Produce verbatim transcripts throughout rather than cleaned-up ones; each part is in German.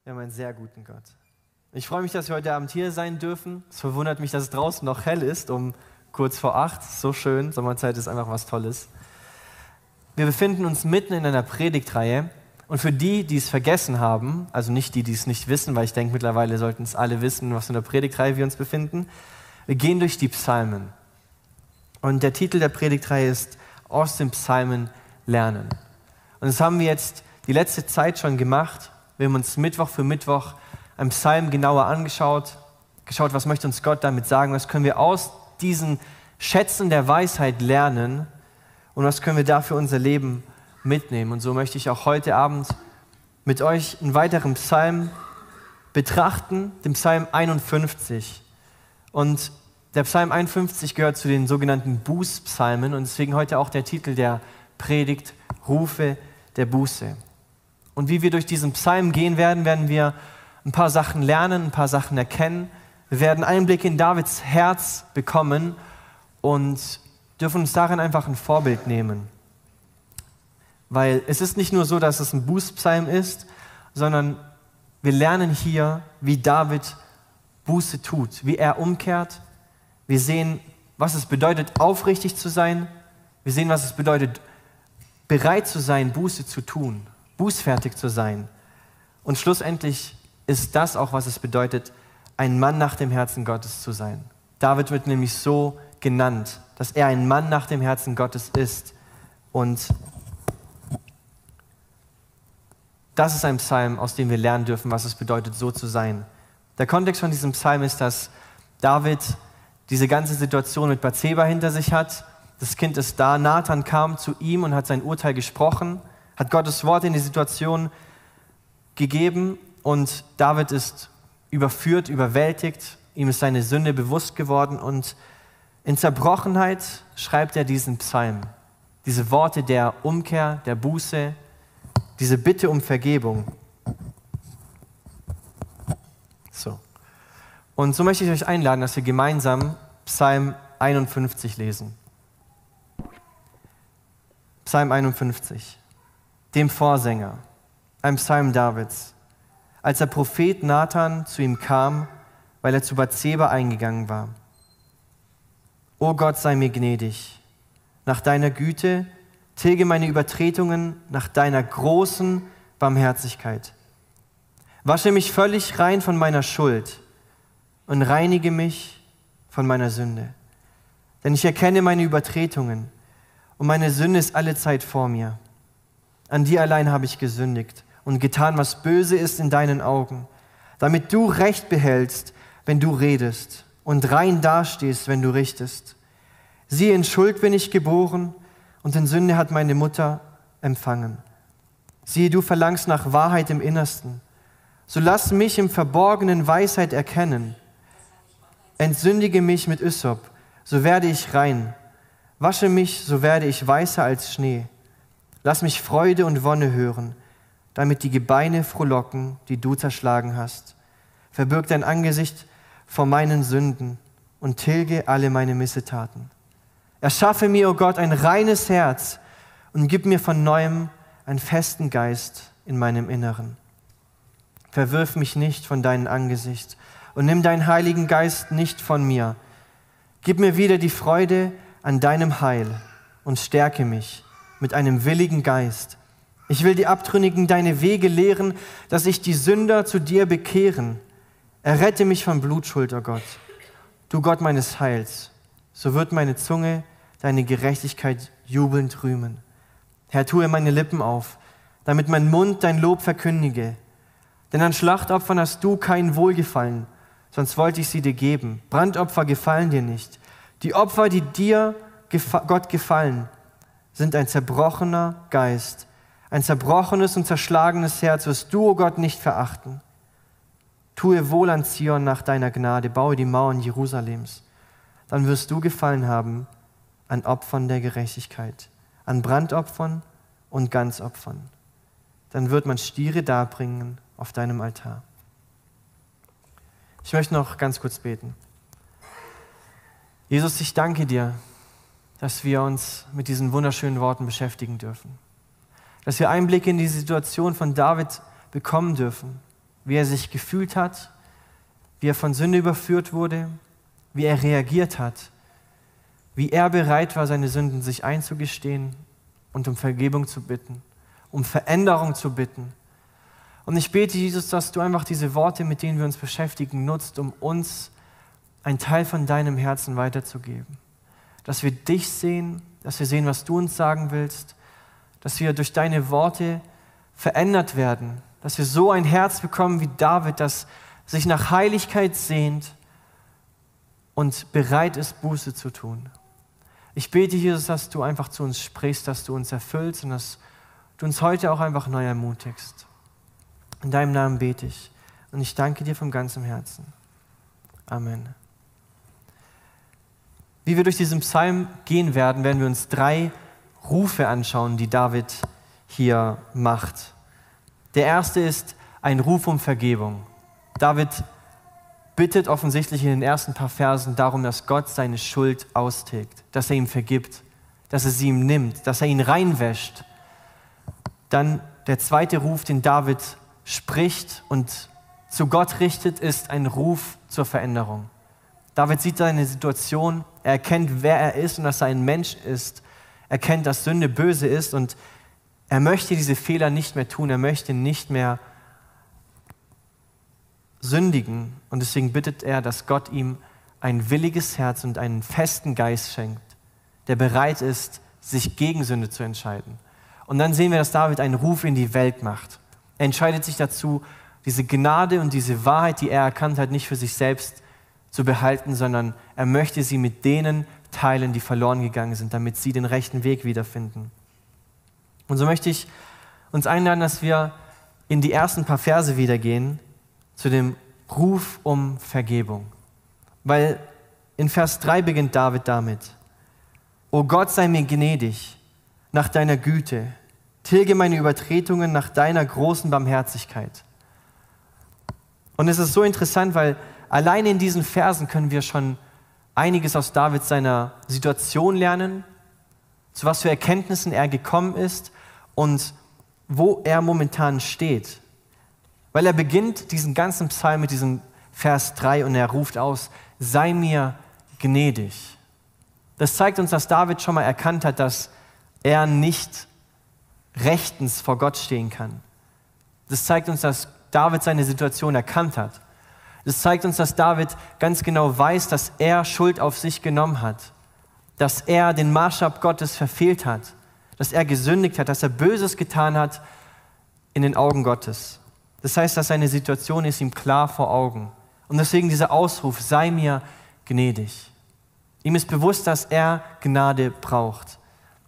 Wir haben einen sehr guten Gott. Ich freue mich, dass wir heute Abend hier sein dürfen. Es verwundert mich, dass es draußen noch hell ist, um kurz vor acht. So schön, Sommerzeit ist einfach was Tolles. Wir befinden uns mitten in einer Predigtreihe. Und für die, die es vergessen haben, also nicht die, die es nicht wissen, weil ich denke, mittlerweile sollten es alle wissen, was für eine Predigtreihe wir uns befinden, wir gehen durch die Psalmen. Und der Titel der Predigtreihe ist Aus den Psalmen lernen. Und das haben wir jetzt die letzte Zeit schon gemacht. Wir haben uns Mittwoch für Mittwoch einen Psalm genauer angeschaut, geschaut, was möchte uns Gott damit sagen, was können wir aus diesen Schätzen der Weisheit lernen und was können wir da für unser Leben mitnehmen. Und so möchte ich auch heute Abend mit euch einen weiteren Psalm betrachten, den Psalm einundfünfzig. Und der Psalm einundfünfzig gehört zu den sogenannten Bußpsalmen und deswegen heute auch der Titel der Predigt, Rufe der Buße. Und wie wir durch diesen Psalm gehen werden, werden wir ein paar Sachen lernen, ein paar Sachen erkennen. Wir werden Einblick in Davids Herz bekommen und dürfen uns darin einfach ein Vorbild nehmen. Weil es ist nicht nur so, dass es ein Bußpsalm ist, sondern wir lernen hier, wie David Buße tut, wie er umkehrt. Wir sehen, was es bedeutet, aufrichtig zu sein. Wir sehen, was es bedeutet, bereit zu sein, Buße zu tun, bußfertig zu sein. Und schlussendlich ist das auch, was es bedeutet, ein Mann nach dem Herzen Gottes zu sein. David wird nämlich so genannt, dass er ein Mann nach dem Herzen Gottes ist. Und das ist ein Psalm, aus dem wir lernen dürfen, was es bedeutet, so zu sein. Der Kontext von diesem Psalm ist, dass David diese ganze Situation mit Bathseba hinter sich hat. Das Kind ist da, Nathan kam zu ihm und hat sein Urteil gesprochen, hat Gottes Wort in die Situation gegeben und David ist überführt, überwältigt, ihm ist seine Sünde bewusst geworden und in Zerbrochenheit schreibt er diesen Psalm. Diese Worte der Umkehr, der Buße, diese Bitte um Vergebung. So. Und so möchte ich euch einladen, dass wir gemeinsam Psalm einundfünfzig lesen. Psalm einundfünfzig, dem Vorsänger, ein Psalm Davids. Als der Prophet Nathan zu ihm kam, weil er zu Bathseba eingegangen war. O Gott, sei mir gnädig, nach deiner Güte, tilge meine Übertretungen nach deiner großen Barmherzigkeit. Wasche mich völlig rein von meiner Schuld und reinige mich von meiner Sünde. Denn ich erkenne meine Übertretungen und meine Sünde ist allezeit vor mir. An dir allein habe ich gesündigt und getan, was böse ist in deinen Augen, damit du Recht behältst, wenn du redest und rein dastehst, wenn du richtest. Siehe, in Schuld bin ich geboren und in Sünde hat meine Mutter empfangen. Siehe, du verlangst nach Wahrheit im Innersten. So lass mich im Verborgenen Weisheit erkennen. Entsündige mich mit Hyssop, so werde ich rein. Wasche mich, so werde ich weißer als Schnee. Lass mich Freude und Wonne hören, damit die Gebeine frohlocken, die du zerschlagen hast. Verbirg dein Angesicht vor meinen Sünden und tilge alle meine Missetaten. Erschaffe mir, o Gott, ein reines Herz und gib mir von Neuem einen festen Geist in meinem Inneren. Verwirf mich nicht von deinem Angesicht und nimm deinen Heiligen Geist nicht von mir. Gib mir wieder die Freude an deinem Heil und stärke mich mit einem willigen Geist. Ich will die Abtrünnigen deine Wege lehren, dass sich die Sünder zu dir bekehren. Errette mich von Blutschuld, o Gott, du Gott meines Heils. So wird meine Zunge deine Gerechtigkeit jubelnd rühmen. Herr, tue meine Lippen auf, damit mein Mund dein Lob verkündige. Denn an Schlachtopfern hast du kein Wohlgefallen, sonst wollte ich sie dir geben. Brandopfer gefallen dir nicht. Die Opfer, die dir, Gott, gefallen, sind ein zerbrochener Geist. Ein zerbrochenes und zerschlagenes Herz wirst du, o Gott, nicht verachten. Tue wohl an Zion nach deiner Gnade, baue die Mauern Jerusalems. Dann wirst du Gefallen haben an Opfern der Gerechtigkeit, an Brandopfern und Ganzopfern. Dann wird man Stiere darbringen auf deinem Altar. Ich möchte noch ganz kurz beten. Jesus, ich danke dir, dass wir uns mit diesen wunderschönen Worten beschäftigen dürfen. Dass wir Einblicke in die Situation von David bekommen dürfen. wie er sich gefühlt hat, wie er von Sünde überführt wurde, wie er reagiert hat, wie er bereit war, seine Sünden sich einzugestehen und um Vergebung zu bitten, um Veränderung zu bitten. Und ich bete, Jesus, dass du einfach diese Worte, mit denen wir uns beschäftigen, nutzt, um uns einen Teil von deinem Herzen weiterzugeben. Dass wir dich sehen, dass wir sehen, was du uns sagen willst, dass wir durch deine Worte verändert werden, dass wir so ein Herz bekommen wie David, das sich nach Heiligkeit sehnt und bereit ist, Buße zu tun. Ich bete, Jesus, dass du einfach zu uns sprichst, dass du uns erfüllst und dass du uns heute auch einfach neu ermutigst. In deinem Namen bete ich und ich danke dir von ganzem Herzen. Amen. Wie wir durch diesen Psalm gehen werden, werden wir uns drei Rufe anschauen, die David hier macht. Der erste ist ein Ruf um Vergebung. David bittet offensichtlich in den ersten paar Versen darum, dass Gott seine Schuld austilgt, dass er ihm vergibt, dass er sie ihm nimmt, dass er ihn reinwäscht. Dann der zweite Ruf, den David spricht und zu Gott richtet, ist ein Ruf zur Veränderung. David sieht seine Situation, er erkennt, wer er ist und dass er ein Mensch ist, er erkennt, dass Sünde böse ist und er möchte diese Fehler nicht mehr tun, er möchte nicht mehr sündigen und deswegen bittet er, dass Gott ihm ein williges Herz und einen festen Geist schenkt, der bereit ist, sich gegen Sünde zu entscheiden. Und dann sehen wir, dass David einen Ruf in die Welt macht. Er entscheidet sich dazu, diese Gnade und diese Wahrheit, die er erkannt hat, nicht für sich selbst zu behalten, sondern er möchte sie mit denen teilen, die verloren gegangen sind, damit sie den rechten Weg wiederfinden. Und so möchte ich uns einladen, dass wir in die ersten paar Verse wieder gehen, zu dem Ruf um Vergebung. Weil in Vers drei beginnt David damit: O Gott, sei mir gnädig nach deiner Güte, tilge meine Übertretungen nach deiner großen Barmherzigkeit. Und es ist so interessant, weil allein in diesen Versen können wir schon einiges aus David seiner Situation lernen, zu was für Erkenntnissen er gekommen ist und wo er momentan steht. Weil er beginnt diesen ganzen Psalm mit diesem Vers drei und er ruft aus: Sei mir gnädig. Das zeigt uns, dass David schon mal erkannt hat, dass er nicht rechtens vor Gott stehen kann. Das zeigt uns, dass David seine Situation erkannt hat. Das zeigt uns, dass David ganz genau weiß, dass er Schuld auf sich genommen hat, dass er den Maßstab Gottes verfehlt hat, dass er gesündigt hat, dass er Böses getan hat in den Augen Gottes. Das heißt, dass seine Situation ist ihm klar vor Augen. Und deswegen dieser Ausruf: Sei mir gnädig. Ihm ist bewusst, dass er Gnade braucht.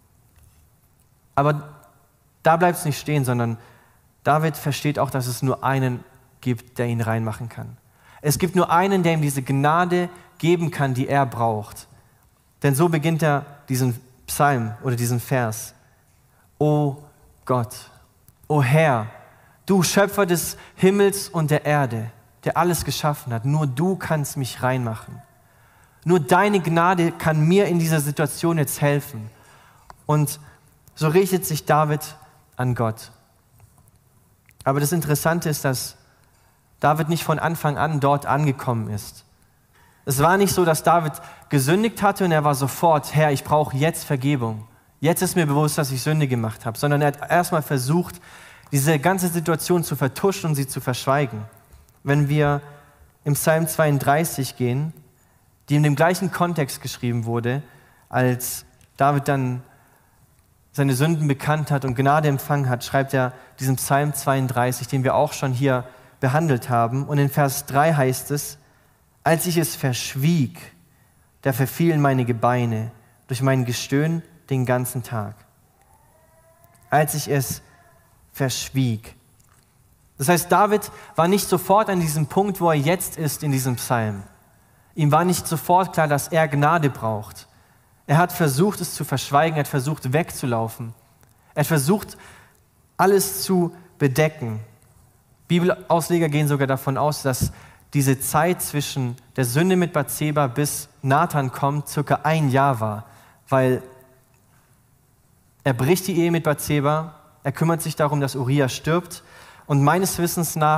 Aber da bleibt es nicht stehen, sondern David versteht auch, dass es nur einen gibt, der ihn reinmachen kann. Es gibt nur einen, der ihm diese Gnade geben kann, die er braucht. Denn so beginnt er diesen Psalm oder diesen Vers. O Gott, o Herr, du Schöpfer des Himmels und der Erde, der alles geschaffen hat, nur du kannst mich reinmachen. Nur deine Gnade kann mir in dieser Situation jetzt helfen. Und so richtet sich David an Gott. Aber das Interessante ist, dass David nicht von Anfang an dort angekommen ist. Es war nicht so, dass David gesündigt hatte und er war sofort: Herr, ich brauche jetzt Vergebung. Jetzt ist mir bewusst, dass ich Sünde gemacht habe. Sondern er hat erstmal versucht, diese ganze Situation zu vertuschen und sie zu verschweigen. Wenn wir im Psalm zweiunddreißig gehen, die in dem gleichen Kontext geschrieben wurde, als David dann seine Sünden bekannt hat und Gnade empfangen hat, schreibt er diesen Psalm zweiunddreißig, den wir auch schon hier behandelt haben. Und in Vers drei heißt es: Als ich es verschwieg, da verfielen meine Gebeine durch mein Gestöhn den ganzen Tag. Als ich es verschwieg. Das heißt, David war nicht sofort an diesem Punkt, wo er jetzt ist in diesem Psalm. Ihm war nicht sofort klar, dass er Gnade braucht. Er hat versucht, es zu verschweigen, er hat versucht, wegzulaufen. Er hat versucht, alles zu bedecken. Bibelausleger gehen sogar davon aus, dass diese Zeit zwischen der Sünde mit Bathseba bis Nathan kommt, circa ein Jahr war. Weil er bricht die Ehe mit Bathseba, er kümmert sich darum, dass Uria stirbt. Und meines Wissens nach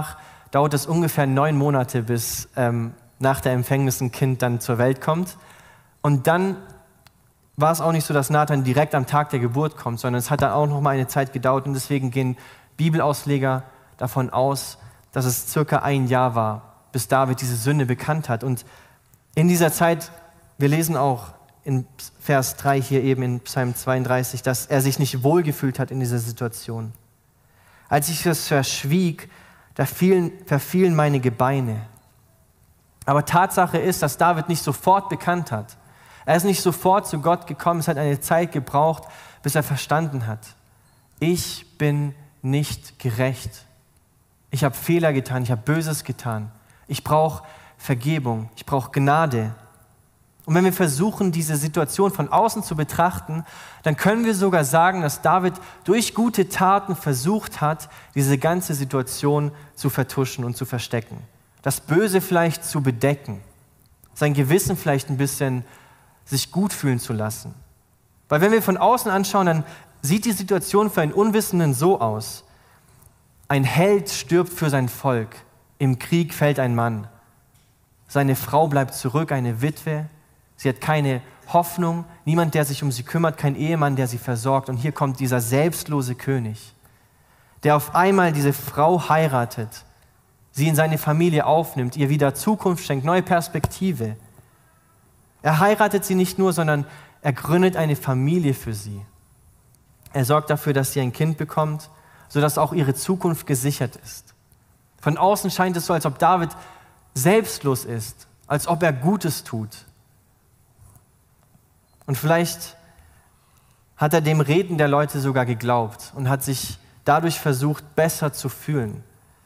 dauert es ungefähr neun Monate, bis ähm, nach der Empfängnis ein Kind dann zur Welt kommt. Und dann war es auch nicht so, dass Nathan direkt am Tag der Geburt kommt, sondern es hat dann auch noch mal eine Zeit gedauert. Und deswegen gehen Bibelausleger davon aus, dass es circa ein Jahr war, bis David diese Sünde bekannt hat. Und in dieser Zeit, wir lesen auch in Vers drei hier eben in Psalm zweiunddreißig, dass er sich nicht wohlgefühlt hat in dieser Situation. Als ich das verschwieg, da fielen, verfielen meine Gebeine. Aber Tatsache ist, dass David nicht sofort bekannt hat. Er ist nicht sofort zu Gott gekommen, es hat eine Zeit gebraucht, bis er verstanden hat. Ich bin nicht gerecht. Ich habe Fehler getan, ich habe Böses getan. Ich brauche Vergebung, ich brauche Gnade. Und wenn wir versuchen, diese Situation von außen zu betrachten, dann können wir sogar sagen, dass David durch gute Taten versucht hat, diese ganze Situation zu vertuschen und zu verstecken. Das Böse vielleicht zu bedecken, sein Gewissen vielleicht ein bisschen sich gut fühlen zu lassen. Weil wenn wir von außen anschauen, dann sieht die Situation für einen Unwissenden so aus. Ein Held stirbt für sein Volk, im Krieg fällt ein Mann. Seine Frau bleibt zurück, eine Witwe. Sie hat keine Hoffnung, niemand, der sich um sie kümmert, kein Ehemann, der sie versorgt. Und hier kommt dieser selbstlose König, der auf einmal diese Frau heiratet, sie in seine Familie aufnimmt, ihr wieder Zukunft schenkt, neue Perspektive. Er heiratet sie nicht nur, sondern er gründet eine Familie für sie. Er sorgt dafür, dass sie ein Kind bekommt, sodass auch ihre Zukunft gesichert ist. Von außen scheint es so, als ob David selbstlos ist, als ob er Gutes tut. Und vielleicht hat er dem Reden der Leute sogar geglaubt und hat sich dadurch versucht, besser zu fühlen.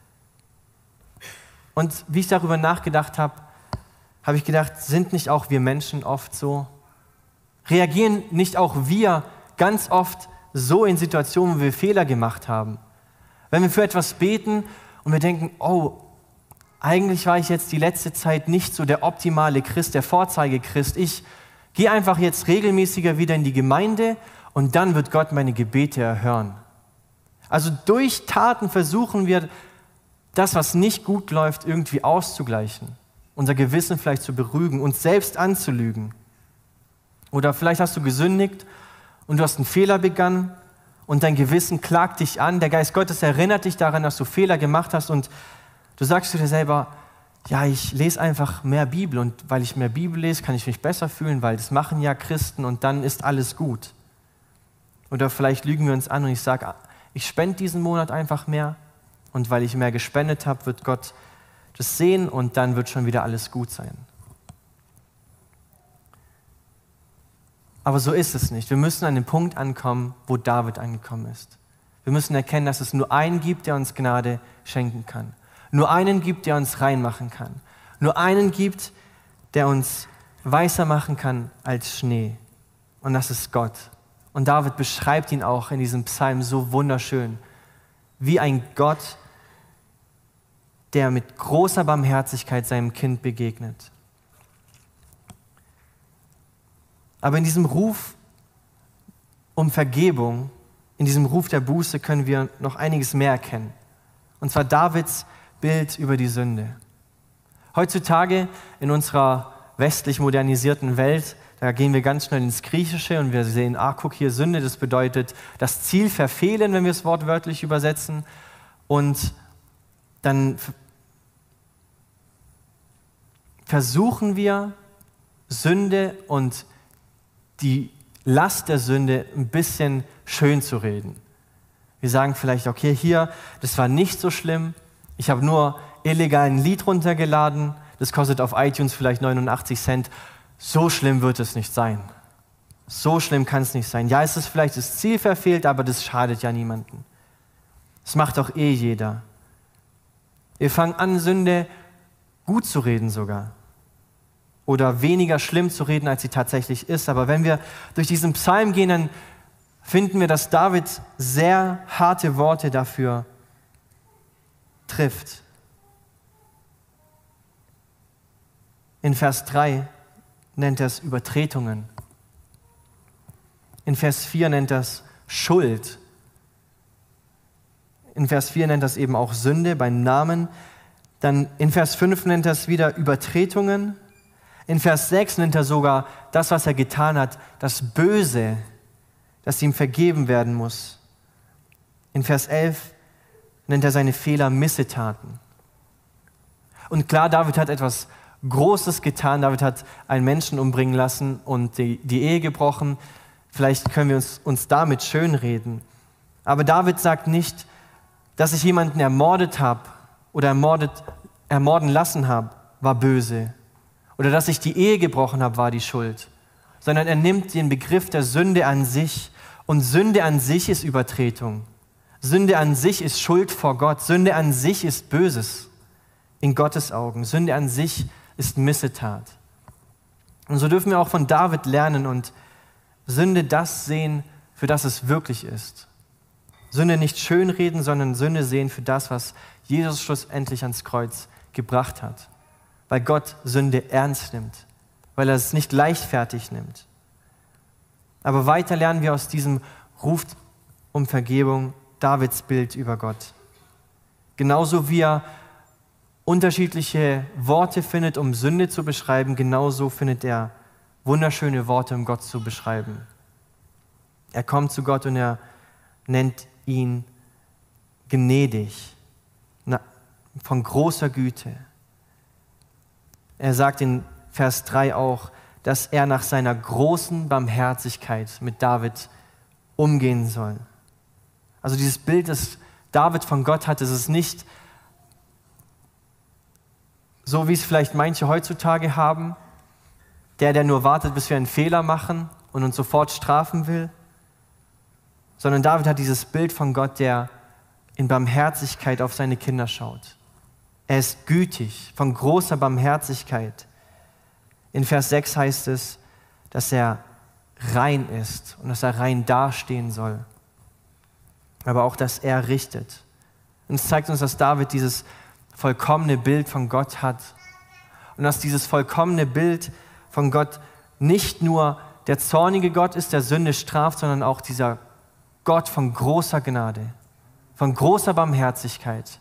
Und wie ich darüber nachgedacht habe, habe ich gedacht, sind nicht auch wir Menschen oft so? Reagieren nicht auch wir ganz oft so in Situationen, wo wir Fehler gemacht haben? Wenn wir für etwas beten und wir denken, oh, eigentlich war ich jetzt die letzte Zeit nicht so der optimale Christ, der Vorzeigechrist. Ich gehe einfach jetzt regelmäßiger wieder in die Gemeinde und dann wird Gott meine Gebete erhören. Also durch Taten versuchen wir, das, was nicht gut läuft, irgendwie auszugleichen. Unser Gewissen vielleicht zu beruhigen, uns selbst anzulügen. Oder vielleicht hast du gesündigt und du hast einen Fehler begangen und dein Gewissen klagt dich an. Der Geist Gottes erinnert dich daran, dass du Fehler gemacht hast und du sagst zu dir selber, ja, ich lese einfach mehr Bibel und weil ich mehr Bibel lese, kann ich mich besser fühlen, weil das machen ja Christen und dann ist alles gut. Oder vielleicht lügen wir uns an und ich sage, ich spende diesen Monat einfach mehr und weil ich mehr gespendet habe, wird Gott das sehen und dann wird schon wieder alles gut sein. Aber so ist es nicht. Wir müssen an den Punkt ankommen, wo David angekommen ist. Wir müssen erkennen, dass es nur einen gibt, der uns Gnade schenken kann. Nur einen gibt, der uns reinmachen kann. Nur einen gibt, der uns weißer machen kann als Schnee. Und das ist Gott. Und David beschreibt ihn auch in diesem Psalm so wunderschön. Wie ein Gott, der mit großer Barmherzigkeit seinem Kind begegnet. Aber in diesem Ruf um Vergebung, in diesem Ruf der Buße können wir noch einiges mehr erkennen. Und zwar Davids Bild über die Sünde. Heutzutage in unserer westlich modernisierten Welt, da gehen wir ganz schnell ins Griechische und wir sehen, ah, guck hier, Sünde, das bedeutet das Ziel verfehlen, wenn wir es wortwörtlich übersetzen. Und dann versuchen wir, Sünde und die Last der Sünde ein bisschen schön zu reden. Wir sagen vielleicht, okay, hier, das war nicht so schlimm, ich habe nur illegal ein Lied runtergeladen, das kostet auf iTunes vielleicht neunundachtzig Cent, so schlimm wird es nicht sein. So schlimm kann es nicht sein. Ja, es ist vielleicht das Ziel verfehlt, aber das schadet ja niemandem. Das macht doch eh jeder. Wir fangen an, Sünde gut zu reden sogar. Oder weniger schlimm zu reden, als sie tatsächlich ist. Aber wenn wir durch diesen Psalm gehen, dann finden wir, dass David sehr harte Worte dafür trifft. In Vers drei nennt er es Übertretungen. In Vers vier nennt er es Schuld. In Vers vier nennt er es eben auch Sünde beim Namen. Dann in Vers fünf nennt er es wieder Übertretungen. In Vers sechs nennt er sogar das, was er getan hat, das Böse, das ihm vergeben werden muss. In Vers elf nennt er seine Fehler Missetaten. Und klar, David hat etwas Großes getan. David hat einen Menschen umbringen lassen und die, die Ehe gebrochen. Vielleicht können wir uns, uns damit schönreden. Aber David sagt nicht, dass ich jemanden ermordet habe oder ermordet, ermorden lassen habe, war böse. Oder dass ich die Ehe gebrochen habe, war die Schuld. Sondern er nimmt den Begriff der Sünde an sich. Und Sünde an sich ist Übertretung. Sünde an sich ist Schuld vor Gott. Sünde an sich ist Böses in Gottes Augen. Sünde an sich ist Missetat. Und so dürfen wir auch von David lernen und Sünde das sehen, für das es wirklich ist. Sünde nicht schönreden, sondern Sünde sehen für das, was Jesus schlussendlich ans Kreuz gebracht hat. Weil Gott Sünde ernst nimmt, weil er es nicht leichtfertig nimmt. Aber weiter lernen wir aus diesem Ruf um Vergebung Davids Bild über Gott. Genauso wie er unterschiedliche Worte findet, um Sünde zu beschreiben, genauso findet er wunderschöne Worte, um Gott zu beschreiben. Er kommt zu Gott und er nennt ihn gnädig, von großer Güte. Er sagt in Vers drei auch, dass er nach seiner großen Barmherzigkeit mit David umgehen soll. Also dieses Bild, das David von Gott hat, ist es nicht so, wie es vielleicht manche heutzutage haben, der, der nur wartet, bis wir einen Fehler machen und uns sofort strafen will, sondern David hat dieses Bild von Gott, der in Barmherzigkeit auf seine Kinder schaut. Er ist gütig, von großer Barmherzigkeit. In Vers sechs heißt es, dass er rein ist und dass er rein dastehen soll. Aber auch, dass er richtet. Und es zeigt uns, dass David dieses vollkommene Bild von Gott hat. Und dass dieses vollkommene Bild von Gott nicht nur der zornige Gott ist, der Sünde straft, sondern auch dieser Gott von großer Gnade, von großer Barmherzigkeit.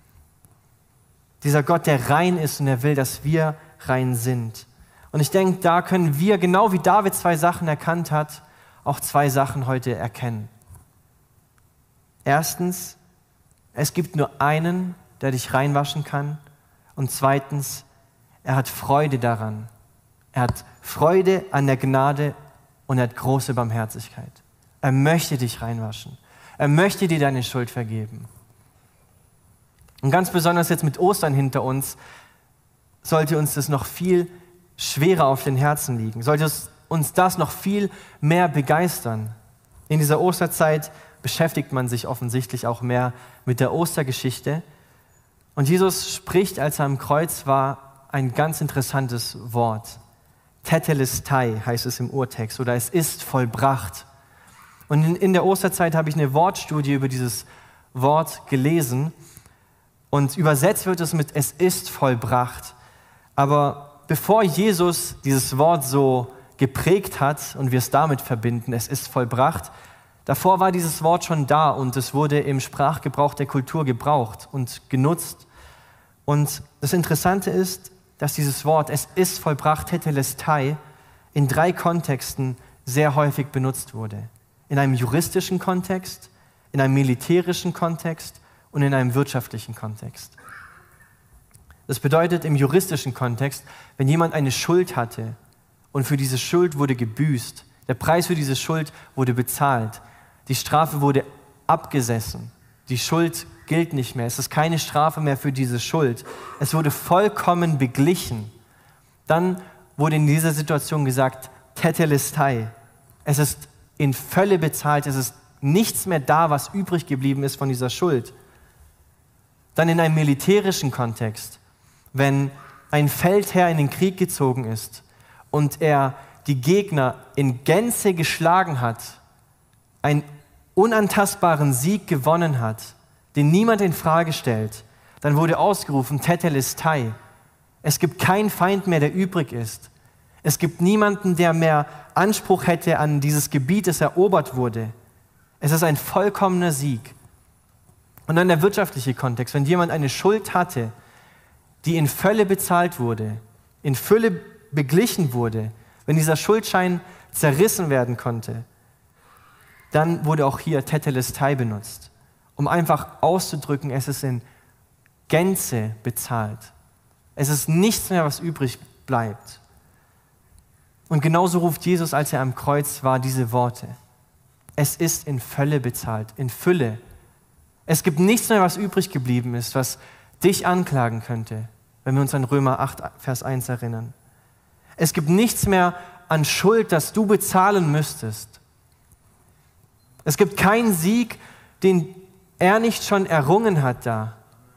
Dieser Gott, der rein ist und der will, dass wir rein sind. Und ich denke, da können wir, genau wie David zwei Sachen erkannt hat, auch zwei Sachen heute erkennen. Erstens, es gibt nur einen, der dich reinwaschen kann. Und zweitens, er hat Freude daran. Er hat Freude an der Gnade und er hat große Barmherzigkeit. Er möchte dich reinwaschen. Er möchte dir deine Schuld vergeben. Und ganz besonders jetzt mit Ostern hinter uns, sollte uns das noch viel schwerer auf den Herzen liegen. Sollte uns das noch viel mehr begeistern. In dieser Osterzeit beschäftigt man sich offensichtlich auch mehr mit der Ostergeschichte. Und Jesus spricht, als er am Kreuz war, ein ganz interessantes Wort. Tetelestai heißt es im Urtext, oder es ist vollbracht. Und in, in der Osterzeit habe ich eine Wortstudie über dieses Wort gelesen. Und übersetzt wird es mit es ist vollbracht. Aber bevor Jesus dieses Wort so geprägt hat und wir es damit verbinden, es ist vollbracht, davor war dieses Wort schon da und es wurde im Sprachgebrauch der Kultur gebraucht und genutzt. Und das Interessante ist, dass dieses Wort es ist vollbracht, Tetelestai, in drei Kontexten sehr häufig benutzt wurde. In einem juristischen Kontext, in einem militärischen Kontext und in einem wirtschaftlichen Kontext. Das bedeutet im juristischen Kontext, wenn jemand eine Schuld hatte und für diese Schuld wurde gebüßt, der Preis für diese Schuld wurde bezahlt, die Strafe wurde abgesessen, die Schuld gilt nicht mehr, es ist keine Strafe mehr für diese Schuld, es wurde vollkommen beglichen, dann wurde in dieser Situation gesagt, Tetelestai, es ist in Fülle bezahlt, es ist nichts mehr da, was übrig geblieben ist von dieser Schuld. Dann in einem militärischen Kontext, wenn ein Feldherr in den Krieg gezogen ist und er die Gegner in Gänze geschlagen hat, einen unantastbaren Sieg gewonnen hat, den niemand in Frage stellt, dann wurde ausgerufen, Tetelestai. Es gibt keinen Feind mehr, der übrig ist. Es gibt niemanden, der mehr Anspruch hätte an dieses Gebiet, das erobert wurde. Es ist ein vollkommener Sieg. Und dann der wirtschaftliche Kontext. Wenn jemand eine Schuld hatte, die in Fülle bezahlt wurde, in Fülle beglichen wurde, wenn dieser Schuldschein zerrissen werden konnte, dann wurde auch hier Tetelestai benutzt, um einfach auszudrücken, es ist in Gänze bezahlt. Es ist nichts mehr, was übrig bleibt. Und genauso ruft Jesus, als er am Kreuz war, diese Worte. Es ist in Fülle bezahlt, in Fülle. Es gibt nichts mehr, was übrig geblieben ist, was dich anklagen könnte, wenn wir uns an Römer acht, Vers eins erinnern. Es gibt nichts mehr an Schuld, das du bezahlen müsstest. Es gibt keinen Sieg, den er nicht schon errungen hat da.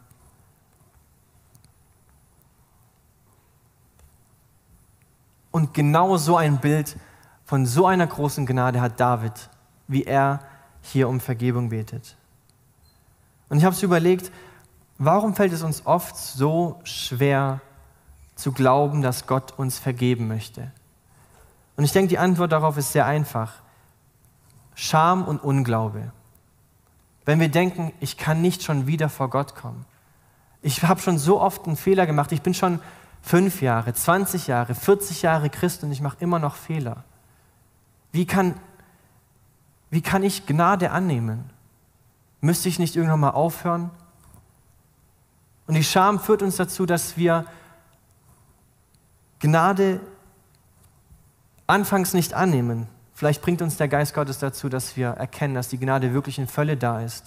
Und genau so ein Bild von so einer großen Gnade hat David, wie er hier um Vergebung betet. Und ich habe es überlegt, warum fällt es uns oft so schwer zu glauben, dass Gott uns vergeben möchte? Und ich denke, die Antwort darauf ist sehr einfach. Scham und Unglaube. Wenn wir denken, ich kann nicht schon wieder vor Gott kommen. Ich habe schon so oft einen Fehler gemacht. Ich bin schon fünf Jahre, zwanzig Jahre, vierzig Jahre Christ und ich mache immer noch Fehler. Wie kann, wie kann ich Gnade annehmen? Müsste ich nicht irgendwann mal aufhören? Und die Scham führt uns dazu, dass wir Gnade anfangs nicht annehmen. Vielleicht bringt uns der Geist Gottes dazu, dass wir erkennen, dass die Gnade wirklich in Fülle da ist.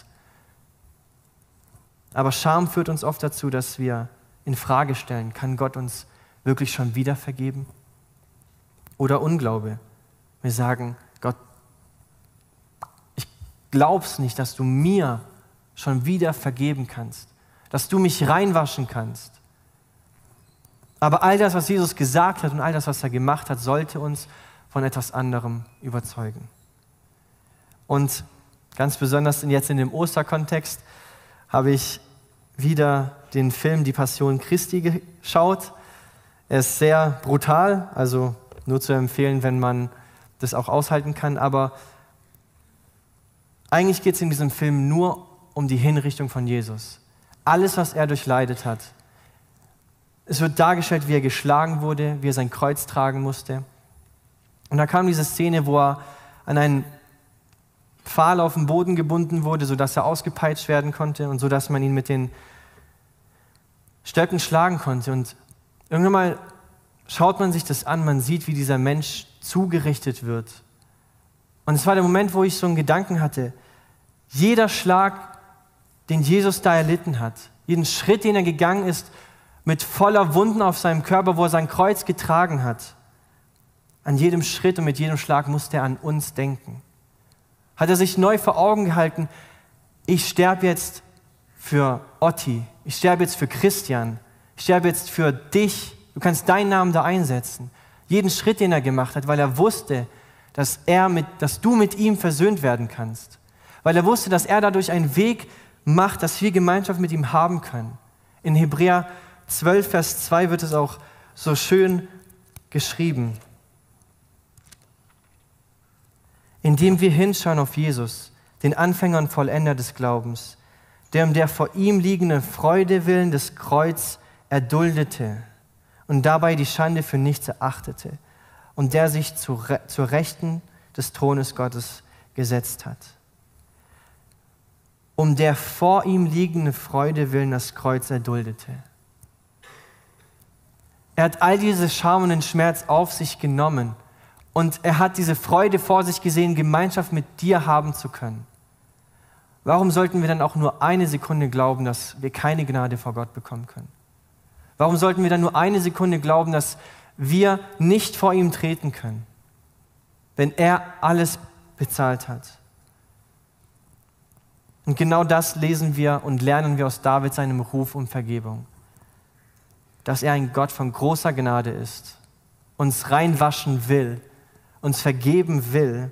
Aber Scham führt uns oft dazu, dass wir in Frage stellen, kann Gott uns wirklich schon wieder vergeben? Oder Unglaube. Wir sagen, Gott, ich glaub's nicht, dass du mir schon wieder vergeben kannst, dass du mich reinwaschen kannst. Aber all das, was Jesus gesagt hat und all das, was er gemacht hat, sollte uns von etwas anderem überzeugen. Und ganz besonders jetzt in dem Osterkontext habe ich wieder den Film Die Passion Christi geschaut. Er ist sehr brutal, also nur zu empfehlen, wenn man das auch aushalten kann. Aber eigentlich geht es in diesem Film nur um die Hinrichtung von Jesus. Alles, was er durchleidet hat. Es wird dargestellt, wie er geschlagen wurde, wie er sein Kreuz tragen musste. Und da kam diese Szene, wo er an einen Pfahl auf dem Boden gebunden wurde, sodass er ausgepeitscht werden konnte und sodass man ihn mit den Stöcken schlagen konnte. Und irgendwann mal schaut man sich das an, man sieht, wie dieser Mensch zugerichtet wird. Und es war der Moment, wo ich so einen Gedanken hatte, jeder Schlag, den Jesus da erlitten hat, jeden Schritt, den er gegangen ist, mit voller Wunden auf seinem Körper, wo er sein Kreuz getragen hat, an jedem Schritt und mit jedem Schlag musste er an uns denken. Hat er sich neu vor Augen gehalten, ich sterbe jetzt für Otti, ich sterbe jetzt für Christian, ich sterbe jetzt für dich, du kannst deinen Namen da einsetzen. Jeden Schritt, den er gemacht hat, weil er wusste, dass, er mit, dass du mit ihm versöhnt werden kannst. Weil er wusste, dass er dadurch einen Weg macht, dass wir Gemeinschaft mit ihm haben können. In Hebräer zwölf, Vers zwei wird es auch so schön geschrieben. Indem wir hinschauen auf Jesus, den Anfänger und Vollender des Glaubens, der um der vor ihm liegenden Freude willen das Kreuz erduldete und dabei die Schande für nichts erachtete und der sich zu Re- zur Rechten des Thrones Gottes gesetzt hat. Um der vor ihm liegenden Freude willen das Kreuz erduldete. Er hat all diese Scham und den Schmerz auf sich genommen und er hat diese Freude vor sich gesehen, Gemeinschaft mit dir haben zu können. Warum sollten wir dann auch nur eine Sekunde glauben, dass wir keine Gnade vor Gott bekommen können? Warum sollten wir dann nur eine Sekunde glauben, dass wir nicht vor ihm treten können, wenn er alles bezahlt hat? Und genau das lesen wir und lernen wir aus David seinem Ruf um Vergebung. Dass er ein Gott von großer Gnade ist, uns reinwaschen will, uns vergeben will,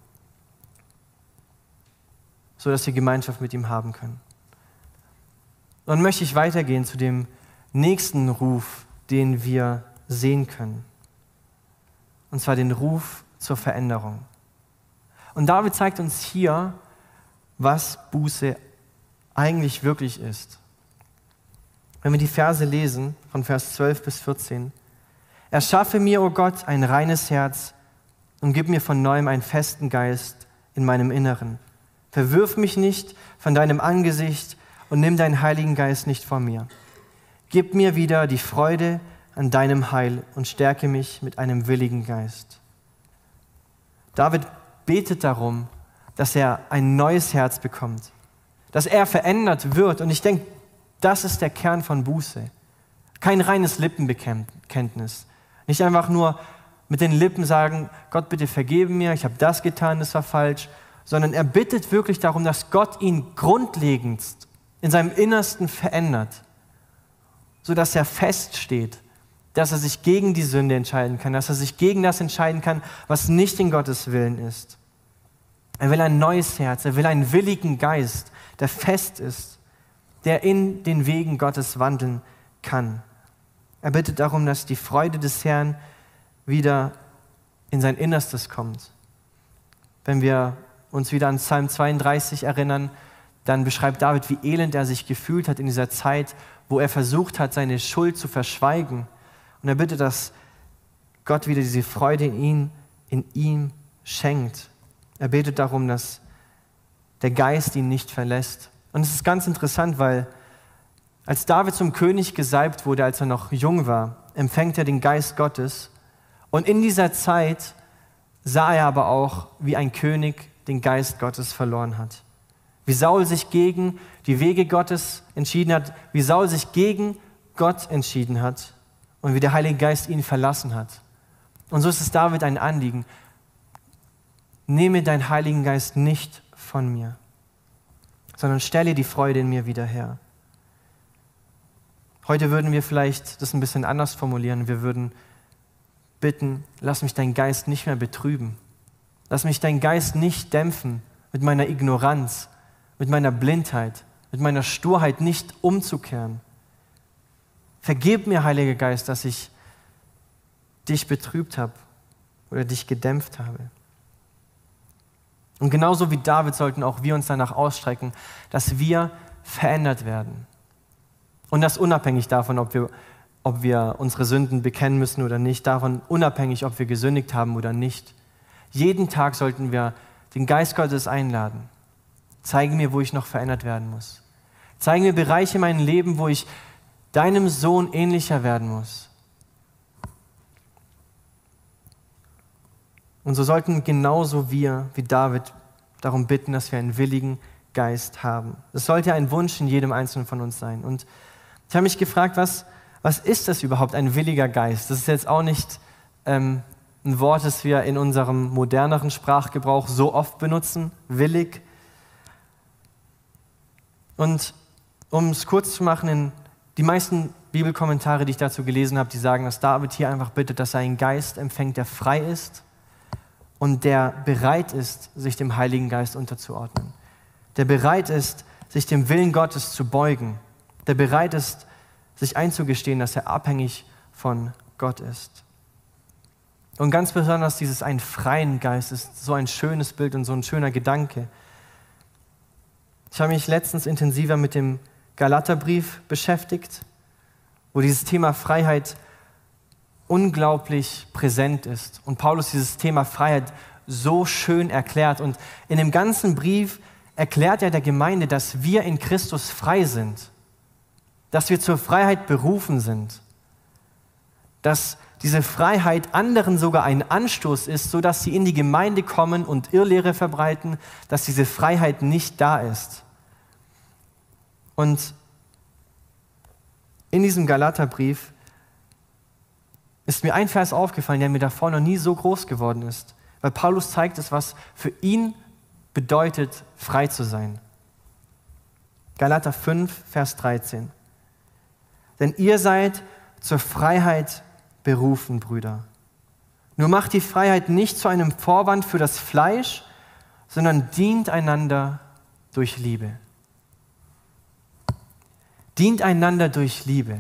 so dass wir Gemeinschaft mit ihm haben können. Und möchte ich weitergehen zu dem nächsten Ruf, den wir sehen können. Und zwar den Ruf zur Veränderung. Und David zeigt uns hier, was Buße eigentlich wirklich ist. Wenn wir die Verse lesen, von Vers zwölf bis vierzehn. Erschaffe mir, o Gott, ein reines Herz und gib mir von neuem einen festen Geist in meinem Inneren. Verwirf mich nicht von deinem Angesicht und nimm deinen Heiligen Geist nicht von mir. Gib mir wieder die Freude an deinem Heil und stärke mich mit einem willigen Geist. David betet darum, dass er ein neues Herz bekommt, dass er verändert wird. Und ich denke, das ist der Kern von Buße. Kein reines Lippenbekenntnis. Nicht einfach nur mit den Lippen sagen, Gott, bitte vergebe mir, ich habe das getan, das war falsch, sondern er bittet wirklich darum, dass Gott ihn grundlegend in seinem Innersten verändert, sodass er feststeht, dass er sich gegen die Sünde entscheiden kann, dass er sich gegen das entscheiden kann, was nicht in Gottes Willen ist. Er will ein neues Herz, er will einen willigen Geist, der fest ist, der in den Wegen Gottes wandeln kann. Er bittet darum, dass die Freude des Herrn wieder in sein Innerstes kommt. Wenn wir uns wieder an Psalm zweiunddreißig erinnern, dann beschreibt David, wie elend er sich gefühlt hat in dieser Zeit, wo er versucht hat, seine Schuld zu verschweigen. Und er bittet, dass Gott wieder diese Freude in ihn, in ihm schenkt. Er betet darum, dass der Geist ihn nicht verlässt. Und es ist ganz interessant, weil als David zum König gesalbt wurde, als er noch jung war, empfängt er den Geist Gottes. Und in dieser Zeit sah er aber auch, wie ein König den Geist Gottes verloren hat. Wie Saul sich gegen die Wege Gottes entschieden hat, wie Saul sich gegen Gott entschieden hat und wie der Heilige Geist ihn verlassen hat. Und so ist es David ein Anliegen. Nehme deinen Heiligen Geist nicht von mir, sondern stelle die Freude in mir wieder her. Heute würden wir vielleicht das ein bisschen anders formulieren. Wir würden bitten, lass mich deinen Geist nicht mehr betrüben. Lass mich deinen Geist nicht dämpfen mit meiner Ignoranz, mit meiner Blindheit, mit meiner Sturheit nicht umzukehren. Vergib mir, Heiliger Geist, dass ich dich betrübt habe oder dich gedämpft habe. Und genauso wie David sollten auch wir uns danach ausstrecken, dass wir verändert werden. Und das unabhängig davon, ob wir, ob wir unsere Sünden bekennen müssen oder nicht, davon unabhängig, ob wir gesündigt haben oder nicht. Jeden Tag sollten wir den Geist Gottes einladen. Zeige mir, wo ich noch verändert werden muss. Zeige mir Bereiche in meinem Leben, wo ich deinem Sohn ähnlicher werden muss. Und so sollten genauso wir wie David darum bitten, dass wir einen willigen Geist haben. Das sollte ein Wunsch in jedem Einzelnen von uns sein. Und ich habe mich gefragt, was, was ist das überhaupt, ein williger Geist? Das ist jetzt auch nicht ähm, ein Wort, das wir in unserem moderneren Sprachgebrauch so oft benutzen, willig. Und um es kurz zu machen, in die meisten Bibelkommentare, die ich dazu gelesen habe, die sagen, dass David hier einfach bittet, dass er einen Geist empfängt, der frei ist und der bereit ist, sich dem Heiligen Geist unterzuordnen. Der bereit ist, sich dem Willen Gottes zu beugen. Der bereit ist, sich einzugestehen, dass er abhängig von Gott ist. Und ganz besonders dieses einen freien Geist ist so ein schönes Bild und so ein schöner Gedanke. Ich habe mich letztens intensiver mit dem Galaterbrief beschäftigt, wo dieses Thema Freiheit unglaublich präsent ist und Paulus dieses Thema Freiheit so schön erklärt. Und in dem ganzen Brief erklärt er der Gemeinde, dass wir in Christus frei sind, dass wir zur Freiheit berufen sind, dass diese Freiheit anderen sogar ein Anstoß ist, sodass sie in die Gemeinde kommen und Irrlehre verbreiten, dass diese Freiheit nicht da ist. Und in diesem Galaterbrief ist mir ein Vers aufgefallen, der mir davor noch nie so groß geworden ist, weil Paulus zeigt es, was für ihn bedeutet, frei zu sein. Galater fünf, Vers dreizehn. Denn ihr seid zur Freiheit berufen, Brüder. Nur macht die Freiheit nicht zu einem Vorwand für das Fleisch, sondern dient einander durch Liebe. Dient einander durch Liebe.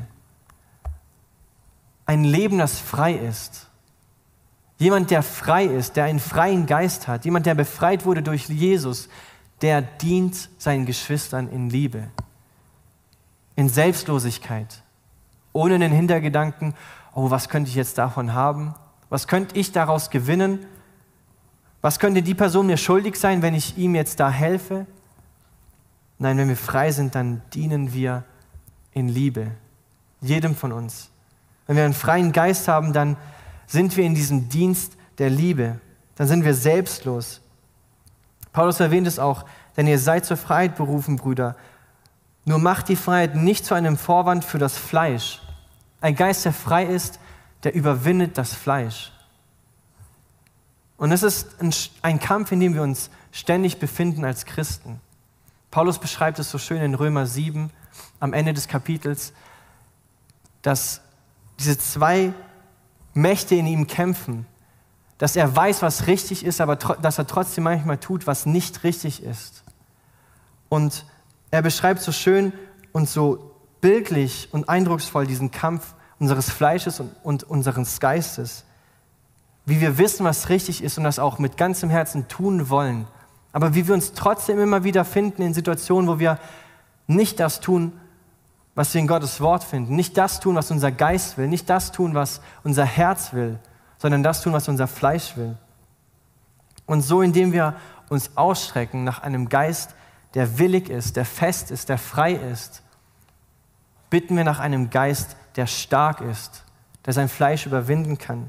Ein Leben, das frei ist. Jemand, der frei ist, der einen freien Geist hat, jemand, der befreit wurde durch Jesus, der dient seinen Geschwistern in Liebe. in Selbstlosigkeit, ohne den Hintergedanken, oh, was könnte ich jetzt davon haben? Was könnte ich daraus gewinnen? Was könnte die Person mir schuldig sein, wenn ich ihm jetzt da helfe? Nein, wenn wir frei sind, dann dienen wir in Liebe, jedem von uns. Wenn wir einen freien Geist haben, dann sind wir in diesem Dienst der Liebe. Dann sind wir selbstlos. Paulus erwähnt es auch, denn ihr seid zur Freiheit berufen, Brüder. Nur macht die Freiheit nicht zu einem Vorwand für das Fleisch. Ein Geist, der frei ist, der überwindet das Fleisch. Und es ist ein, ein Kampf, in dem wir uns ständig befinden als Christen. Paulus beschreibt es so schön in Römer sieben, am Ende des Kapitels, dass diese zwei Mächte in ihm kämpfen, dass er weiß, was richtig ist, aber tro- dass er trotzdem manchmal tut, was nicht richtig ist. Und er beschreibt so schön und so bildlich und eindrucksvoll diesen Kampf unseres Fleisches und, und unseres Geistes, wie wir wissen, was richtig ist und das auch mit ganzem Herzen tun wollen, aber wie wir uns trotzdem immer wieder finden in Situationen, wo wir nicht das tun, was wir in Gottes Wort finden, nicht das tun, was unser Geist will, nicht das tun, was unser Herz will, sondern das tun, was unser Fleisch will. Und so, indem wir uns ausstrecken nach einem Geist, der willig ist, der fest ist, der frei ist, bitten wir nach einem Geist, der stark ist, der sein Fleisch überwinden kann,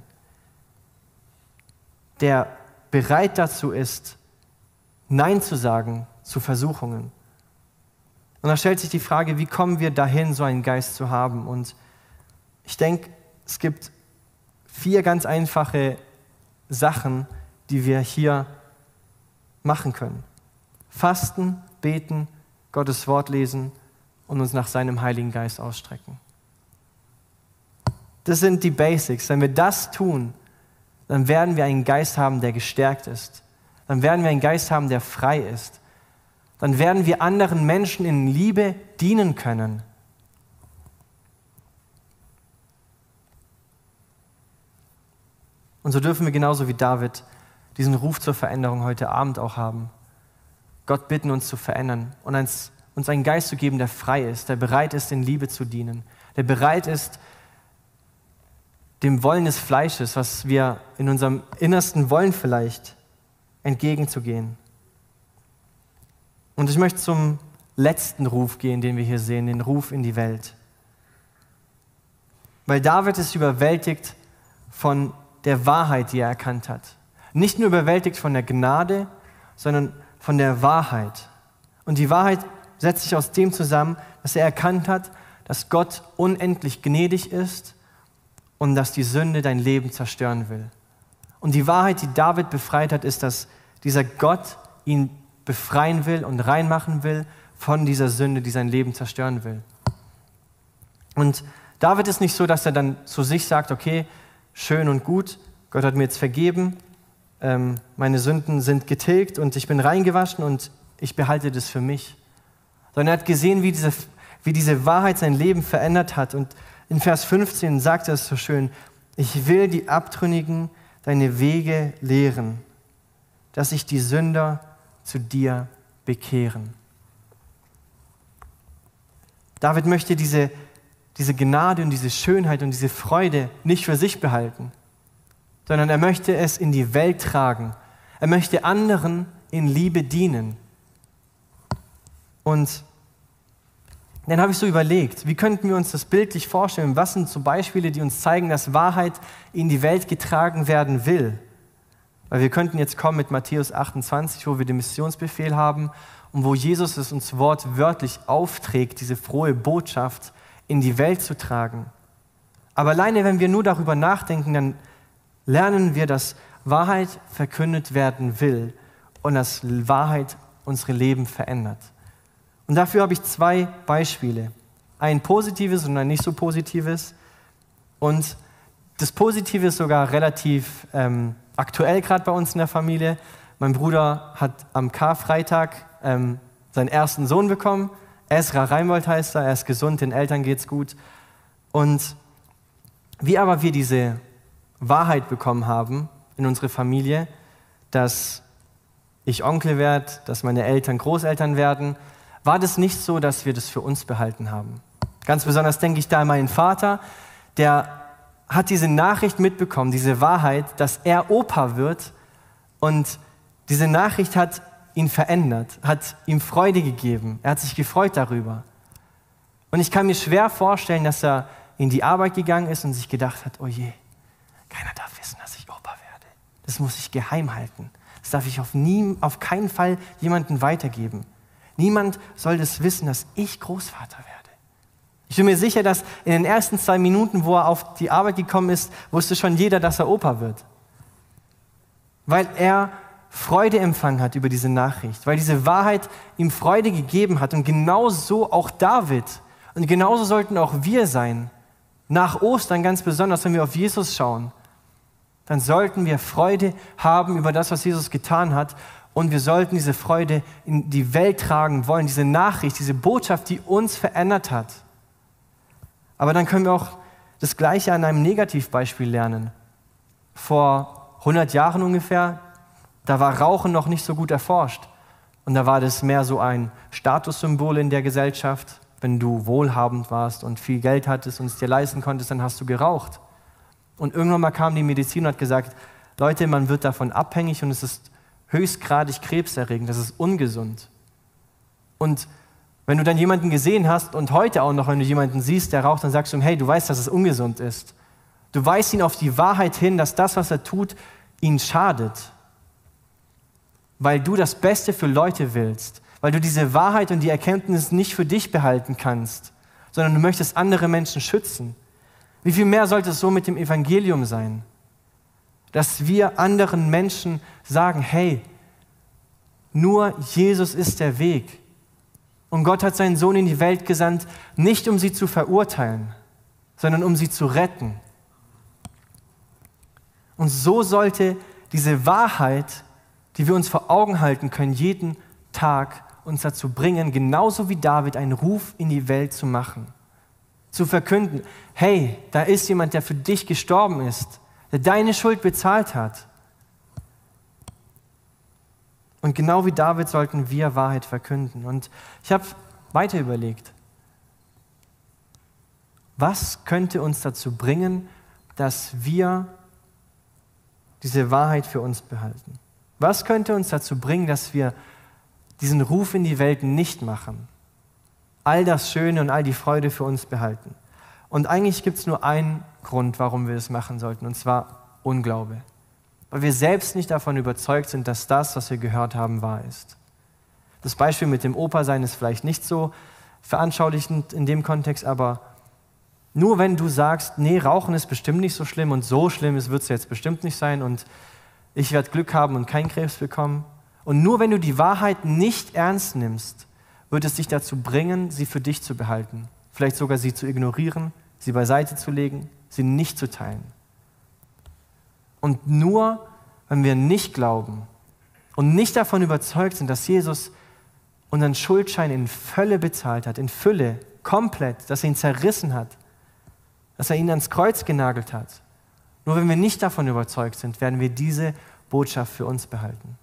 der bereit dazu ist, Nein zu sagen zu Versuchungen. Und da stellt sich die Frage, wie kommen wir dahin, so einen Geist zu haben? Und ich denke, es gibt vier ganz einfache Sachen, die wir hier machen können. Fasten, beten, Gottes Wort lesen und uns nach seinem Heiligen Geist ausstrecken. Das sind die Basics. Wenn wir das tun, dann werden wir einen Geist haben, der gestärkt ist. Dann werden wir einen Geist haben, der frei ist. Dann werden wir anderen Menschen in Liebe dienen können. Und so dürfen wir genauso wie David diesen Ruf zur Veränderung heute Abend auch haben. Gott bitten, uns zu verändern und uns einen Geist zu geben, der frei ist, der bereit ist, in Liebe zu dienen, der bereit ist, dem Wollen des Fleisches, was wir in unserem Innersten wollen vielleicht, entgegenzugehen. Und ich möchte zum letzten Ruf gehen, den wir hier sehen, den Ruf in die Welt. Weil David ist überwältigt von der Wahrheit, die er erkannt hat. Nicht nur überwältigt von der Gnade, sondern von der Wahrheit. Und die Wahrheit setzt sich aus dem zusammen, dass er erkannt hat, dass Gott unendlich gnädig ist und dass die Sünde dein Leben zerstören will. Und die Wahrheit, die David befreit hat, ist, dass dieser Gott ihn befreien will und reinmachen will von dieser Sünde, die sein Leben zerstören will. Und David ist nicht so, dass er dann zu sich sagt, okay, schön und gut, Gott hat mir jetzt vergeben, ähm, meine Sünden sind getilgt und ich bin reingewaschen und ich behalte das für mich. Sondern er hat gesehen, wie diese, wie diese Wahrheit sein Leben verändert hat. Und in Vers fünfzehn sagt er es so schön, ich will die Abtrünnigen deine Wege lehren, dass sich die Sünder zu dir bekehren. David möchte diese, diese Gnade und diese Schönheit und diese Freude nicht für sich behalten, sondern er möchte es in die Welt tragen. Er möchte anderen in Liebe dienen. Und dann habe ich so überlegt, wie könnten wir uns das bildlich vorstellen? Was sind so Beispiele, die uns zeigen, dass Wahrheit in die Welt getragen werden will? Weil wir könnten jetzt kommen mit Matthäus achtundzwanzig, wo wir den Missionsbefehl haben und wo Jesus es uns wortwörtlich aufträgt, diese frohe Botschaft in die Welt zu tragen. Aber alleine, wenn wir nur darüber nachdenken, dann lernen wir, dass Wahrheit verkündet werden will und dass Wahrheit unsere Leben verändert. Und dafür habe ich zwei Beispiele. Ein positives und ein nicht so positives. Und das Positive ist sogar relativ ähm, aktuell gerade bei uns in der Familie. Mein Bruder hat am Karfreitag ähm, seinen ersten Sohn bekommen. Ezra Reinbold heißt er, er ist gesund, den Eltern geht's gut. Und wie aber wir diese Wahrheit bekommen haben in unsere Familie, dass ich Onkel werde, dass meine Eltern Großeltern werden, war das nicht so, dass wir das für uns behalten haben. Ganz besonders denke ich da an meinen Vater, der hat diese Nachricht mitbekommen, diese Wahrheit, dass er Opa wird, und diese Nachricht hat ihn verändert, hat ihm Freude gegeben. Er hat sich gefreut darüber. Und ich kann mir schwer vorstellen, dass er in die Arbeit gegangen ist und sich gedacht hat, oh je, keiner darf wissen, dass ich Opa werde. Das muss ich geheim halten. Das darf ich auf, nie, auf keinen Fall jemandem weitergeben. Niemand soll das wissen, dass ich Großvater werde. Ich bin mir sicher, dass in den ersten zwei Minuten, wo er auf die Arbeit gekommen ist, wusste schon jeder, dass er Opa wird. Weil er Freude empfangen hat über diese Nachricht, weil diese Wahrheit ihm Freude gegeben hat, und genauso auch David. Und genauso sollten auch wir sein. Nach Ostern ganz besonders, wenn wir auf Jesus schauen, dann sollten wir Freude haben über das, was Jesus getan hat, und wir sollten diese Freude in die Welt tragen wollen, diese Nachricht, diese Botschaft, die uns verändert hat. Aber dann können wir auch das Gleiche an einem Negativbeispiel lernen. Vor hundert Jahren ungefähr, da war Rauchen noch nicht so gut erforscht. Und da war das mehr so ein Statussymbol in der Gesellschaft. Wenn du wohlhabend warst und viel Geld hattest und es dir leisten konntest, dann hast du geraucht. Und irgendwann mal kam die Medizin und hat gesagt, Leute, man wird davon abhängig und es ist höchstgradig krebserregend, das ist ungesund. Und wenn du dann jemanden gesehen hast, und heute auch noch, wenn du jemanden siehst, der raucht, dann sagst du ihm, hey, du weißt, dass es ungesund ist. Du weist ihn auf die Wahrheit hin, dass das, was er tut, ihn schadet. Weil du das Beste für Leute willst. Weil du diese Wahrheit und die Erkenntnis nicht für dich behalten kannst, sondern du möchtest andere Menschen schützen. Wie viel mehr sollte es so mit dem Evangelium sein? Dass wir anderen Menschen sagen, hey, nur Jesus ist der Weg. Und Gott hat seinen Sohn in die Welt gesandt, nicht um sie zu verurteilen, sondern um sie zu retten. Und so sollte diese Wahrheit, die wir uns vor Augen halten können, jeden Tag uns dazu bringen, genauso wie David einen Ruf in die Welt zu machen. Zu verkünden, hey, da ist jemand, der für dich gestorben ist, der deine Schuld bezahlt hat. Und genau wie David sollten wir Wahrheit verkünden. Und ich habe weiter überlegt, was könnte uns dazu bringen, dass wir diese Wahrheit für uns behalten? Was könnte uns dazu bringen, dass wir diesen Ruf in die Welt nicht machen? All das Schöne und all die Freude für uns behalten. Und eigentlich gibt es nur einen Grund, warum wir das machen sollten, und zwar Unglaube. Weil wir selbst nicht davon überzeugt sind, dass das, was wir gehört haben, wahr ist. Das Beispiel mit dem Opa-Sein ist vielleicht nicht so veranschaulichend in dem Kontext, aber nur wenn du sagst, nee, Rauchen ist bestimmt nicht so schlimm und so schlimm wird es jetzt bestimmt nicht sein und ich werde Glück haben und keinen Krebs bekommen. Und nur wenn du die Wahrheit nicht ernst nimmst, wird es dich dazu bringen, sie für dich zu behalten. Vielleicht sogar sie zu ignorieren, sie beiseite zu legen, sie nicht zu teilen. Und nur wenn wir nicht glauben und nicht davon überzeugt sind, dass Jesus unseren Schuldschein in Fülle bezahlt hat, in Fülle, komplett, dass er ihn zerrissen hat, dass er ihn ans Kreuz genagelt hat. Nur wenn wir nicht davon überzeugt sind, werden wir diese Botschaft für uns behalten.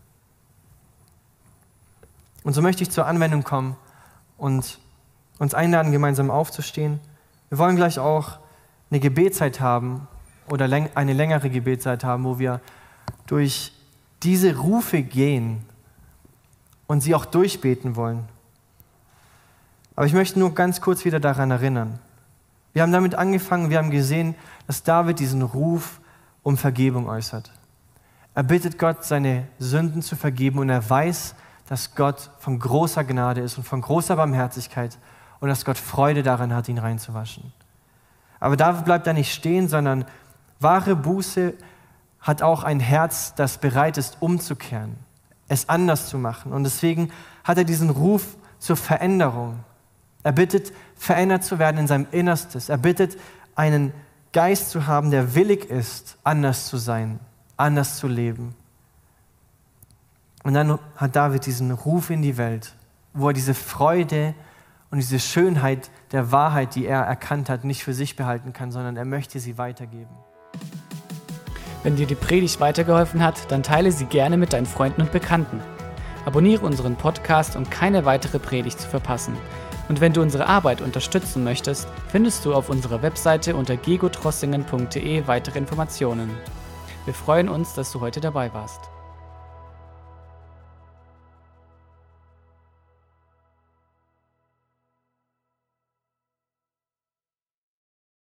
Und so möchte ich zur Anwendung kommen und uns einladen, gemeinsam aufzustehen. Wir wollen gleich auch eine Gebetszeit haben oder eine längere Gebetszeit haben, wo wir durch diese Rufe gehen und sie auch durchbeten wollen. Aber ich möchte nur ganz kurz wieder daran erinnern. Wir haben damit angefangen, wir haben gesehen, dass David diesen Ruf um Vergebung äußert. Er bittet Gott, seine Sünden zu vergeben, und er weiß, dass Gott von großer Gnade ist und von großer Barmherzigkeit und dass Gott Freude daran hat, ihn reinzuwaschen. Aber David bleibt da nicht stehen, sondern wahre Buße hat auch ein Herz, das bereit ist, umzukehren, es anders zu machen. Und deswegen hat er diesen Ruf zur Veränderung. Er bittet, verändert zu werden in seinem Innerstes. Er bittet, einen Geist zu haben, der willig ist, anders zu sein, anders zu leben. Und dann hat David diesen Ruf in die Welt, wo er diese Freude und diese Schönheit der Wahrheit, die er erkannt hat, nicht für sich behalten kann, sondern er möchte sie weitergeben. Wenn dir die Predigt weitergeholfen hat, dann teile sie gerne mit deinen Freunden und Bekannten. Abonniere unseren Podcast, um keine weitere Predigt zu verpassen. Und wenn du unsere Arbeit unterstützen möchtest, findest du auf unserer Webseite unter gegotrossingen punkt de weitere Informationen. Wir freuen uns, dass du heute dabei warst.